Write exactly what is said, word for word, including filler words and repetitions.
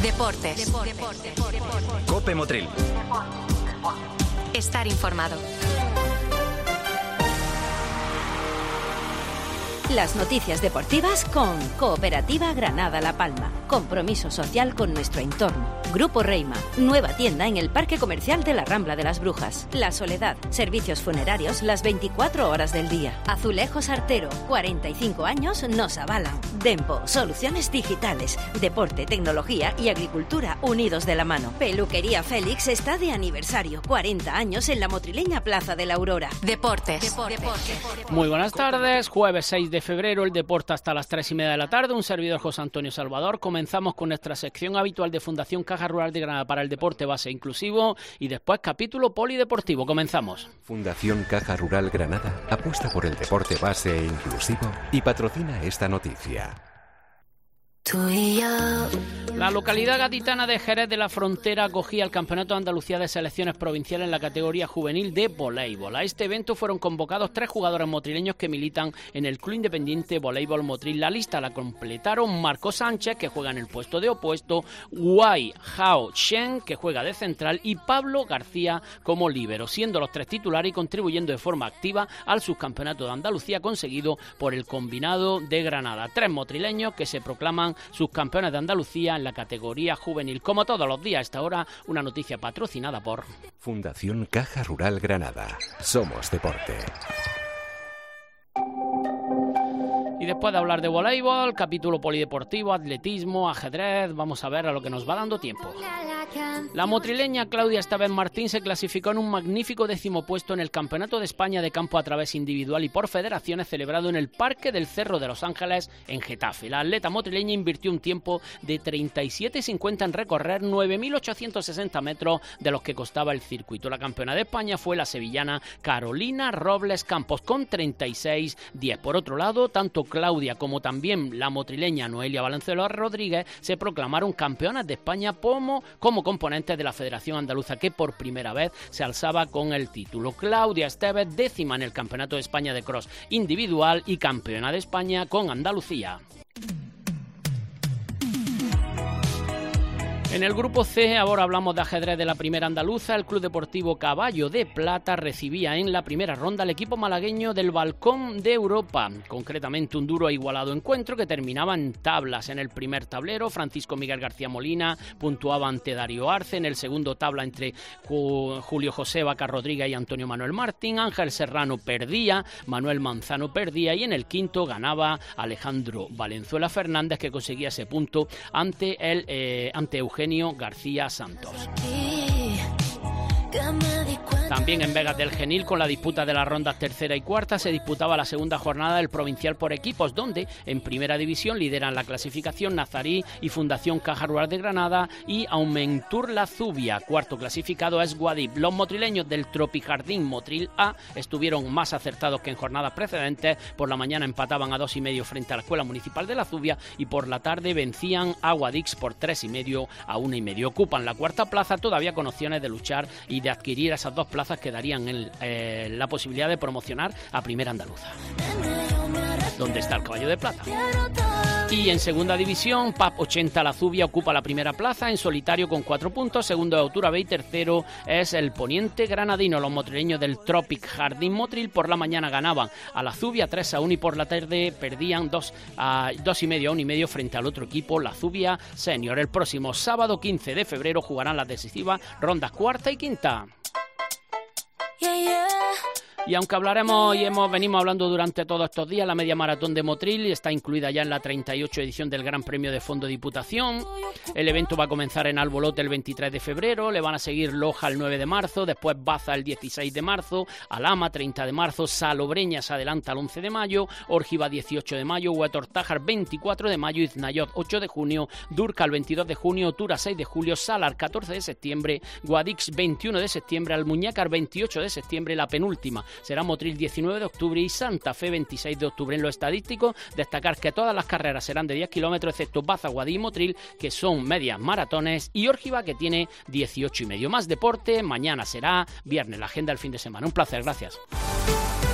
Deportes. Cope Motril. Estar informado. Las noticias deportivas con Cooperativa Granada La Palma. Compromiso social con nuestro entorno. Grupo Reima. Nueva tienda en el Parque Comercial de la Rambla de las Brujas. La Soledad. Servicios funerarios las veinticuatro horas del día. Azulejos Artero. cuarenta y cinco años nos avalan. Dempo. Soluciones digitales. Deporte, tecnología y agricultura unidos de la mano. Peluquería Félix está de aniversario. cuarenta años en la motrileña Plaza de la Aurora. Deportes. Deportes. Muy buenas tardes. Jueves seis de febrero, el deporte hasta las tres y media de la tarde. Un servidor, José Antonio Salvador. Comenzamos con nuestra sección habitual de Fundación Caja Rural de Granada para el deporte base inclusivo y después capítulo polideportivo. Comenzamos. Fundación Caja Rural Granada apuesta por el deporte base e inclusivo y patrocina esta noticia. La localidad gaditana de Jerez de la Frontera acogía el Campeonato de Andalucía de Selecciones Provinciales en la categoría juvenil de voleibol. A este evento fueron convocados tres jugadores motrileños que militan en el Club Independiente Voleibol Motril. La lista la completaron Marco Sánchez, que juega en el puesto de opuesto, Wai Hao Shen, que juega de central, y Pablo García como líbero, siendo los tres titulares y contribuyendo de forma activa al subcampeonato de Andalucía conseguido por el combinado de Granada. Tres motrileños que se proclaman subcampeones de Andalucía en la categoría juvenil. Como todos los días a esta hora, una noticia patrocinada por Fundación Caja Rural Granada. Somos deporte. Y después de hablar de voleibol, capítulo polideportivo, atletismo, ajedrez, vamos a ver a lo que nos va dando tiempo. La motrileña Claudia Esteves Martín se clasificó en un magnífico décimo puesto en el Campeonato de España de campo a través individual y por federaciones celebrado en el Parque del Cerro de Los Ángeles en Getafe. La atleta motrileña invirtió un tiempo de treinta y siete cincuenta en recorrer nueve mil ochocientos sesenta metros de los que costaba el circuito. La campeona de España fue la sevillana Carolina Robles Campos con treinta y seis diez. Por otro lado, tanto Claudia como también la motrileña Noelia Valenzuela Rodríguez se proclamaron campeonas de España como, como componentes de la Federación Andaluza, que por primera vez se alzaba con el título. Claudia Esteves, décima en el Campeonato de España de cross individual y campeona de España con Andalucía. En el grupo C, ahora hablamos de ajedrez de la primera andaluza. El Club Deportivo Caballo de Plata recibía en la primera ronda al equipo malagueño del Balcón de Europa, concretamente un duro e igualado encuentro que terminaba en tablas. En el primer tablero, Francisco Miguel García Molina puntuaba ante Darío Arce. En el segundo, tabla entre Julio José Vaca Rodríguez y Antonio Manuel Martín. Ángel Serrano perdía, Manuel Manzano perdía y en el quinto ganaba Alejandro Valenzuela Fernández, que conseguía ese punto ante, el, eh, ante Eugenio García Santos. También en Vegas del Genil, con la disputa de las rondas tercera y cuarta, se disputaba la segunda jornada del provincial por equipos, donde en primera división lideran la clasificación Nazarí y Fundación Caja Rural de Granada y Aumentur La Zubia. Cuarto clasificado es Guadip. Los motrileños del Tropijardín Motril A estuvieron más acertados que en jornadas precedentes. Por la mañana empataban a dos y medio frente a la Escuela Municipal de La Zubia y por la tarde vencían a Guadix por tres y medio a una y medio. Ocupan la cuarta plaza, todavía con opciones de luchar y de adquirir esas dos plazas que darían el, eh, la posibilidad de promocionar a Primera Andaluza, donde está el Caballo de Plata. Y en segunda división, P A P ochenta La Zubia ocupa la primera plaza en solitario con cuatro puntos, segundo de Autura B y tercero es el Poniente Granadino. Los motrileños del Tropic Jardín Motril por la mañana ganaban a La Zubia tres a uno y por la tarde perdían dos a dos y medio a uno y medio frente al otro equipo, La Zubia Senior. El próximo sábado quince de febrero jugarán las decisivas rondas cuarta y quinta. Yeah, yeah. Y aunque hablaremos y hemos venimos hablando durante todos estos días, la media maratón de Motril está incluida ya en la treinta y ocho edición del Gran Premio de Fondo Diputación. El evento va a comenzar en Albolote el veintitrés de febrero, le van a seguir Loja el nueve de marzo, después Baza el dieciséis de marzo, Alhama treinta de marzo, Salobreña se adelanta al once de mayo, Órgiva dieciocho de mayo, Huetortájar veinticuatro de mayo, Iznayot ocho de junio, Durca el veintidós de junio, Tura seis de julio, Salar catorce de septiembre, Guadix veintiuno de septiembre, Almuñécar veintiocho de septiembre, la penúltima será Motril diecinueve de octubre y Santa Fe veintiséis de octubre. En lo estadístico, destacar que todas las carreras serán de diez kilómetros, excepto Baza, Guadix y Motril, que son medias maratones, y Órgiva, que tiene dieciocho y medio. Más deporte, mañana será viernes, la agenda del fin de semana. Un placer, gracias.